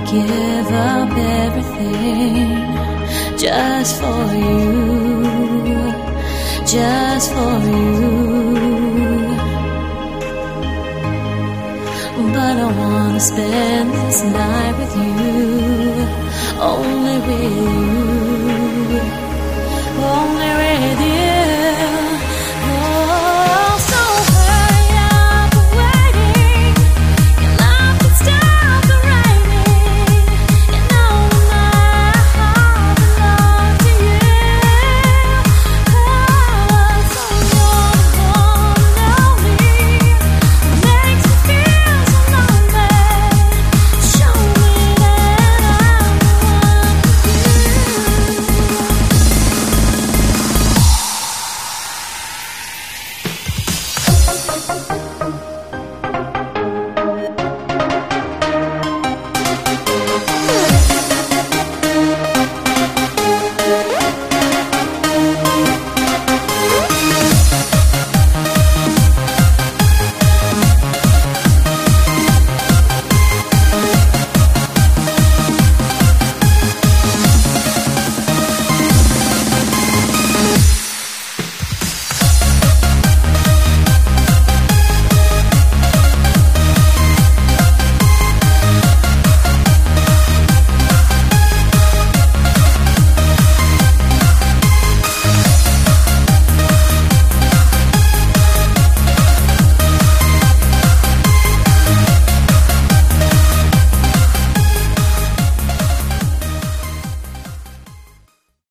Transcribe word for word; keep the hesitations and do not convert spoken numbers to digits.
give up everything just for you, just for you. But I wanna spend this night with you, only with you, only with you.